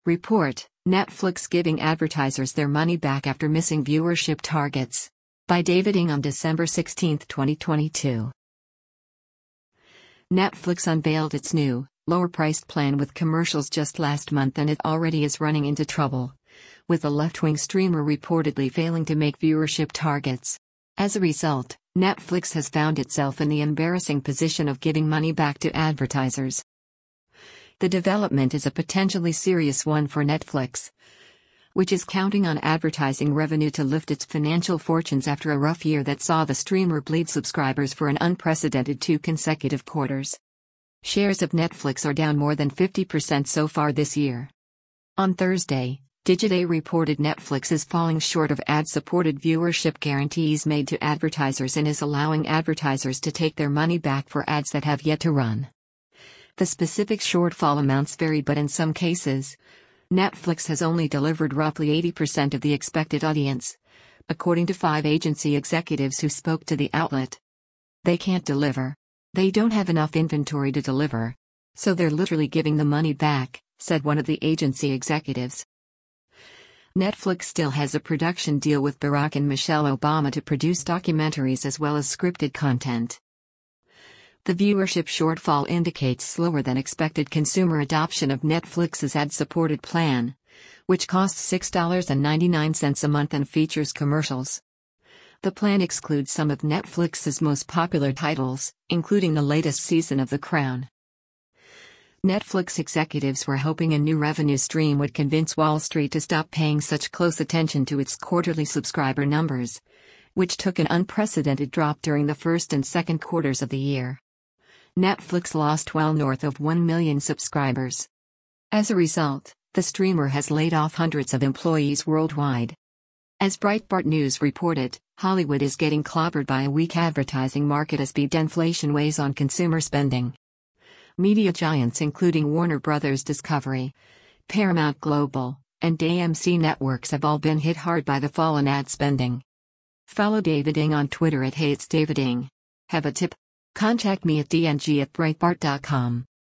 Report: Netflix giving advertisers their money back after missing viewership targets. By David Ng on December 16, 2022. Netflix unveiled its new, lower-priced plan with commercials just last month, and it already is running into trouble, with the left-wing streamer reportedly failing to make viewership targets. As a result, Netflix has found itself in the embarrassing position of giving money back to advertisers. The development is a potentially serious one for Netflix, which is counting on advertising revenue to lift its financial fortunes after a rough year that saw the streamer bleed subscribers for an unprecedented 2 consecutive quarters. Shares of Netflix are down more than 50% so far this year. On Thursday, Digiday reported Netflix is falling short of ad-supported viewership guarantees made to advertisers and is allowing advertisers to take their money back for ads that have yet to run. The specific shortfall amounts vary, but in some cases, Netflix has only delivered roughly 80% of the expected audience, according to 5 agency executives who spoke to the outlet. They can't deliver. They don't have enough inventory to deliver. So they're literally giving the money back, said one of the agency executives. Netflix still has a production deal with Barack and Michelle Obama to produce documentaries as well as scripted content. The viewership shortfall indicates slower than expected consumer adoption of Netflix's ad-supported plan, which costs $6.99 a month and features commercials. The plan excludes some of Netflix's most popular titles, including the latest season of The Crown. Netflix executives were hoping a new revenue stream would convince Wall Street to stop paying such close attention to its quarterly subscriber numbers, which took an unprecedented drop during the first and second quarters of the year. Netflix lost well north of 1 million subscribers. As a result, the streamer has laid off hundreds of employees worldwide. As Breitbart News reported, Hollywood is getting clobbered by a weak advertising market as speed inflation weighs on consumer spending. Media giants including Warner Bros. Discovery, Paramount Global, and AMC Networks have all been hit hard by the fall in ad spending. Follow David Ng on Twitter at @HeyIt'sDavidNg. Have a tip? Contact me at dng@breitbart.com.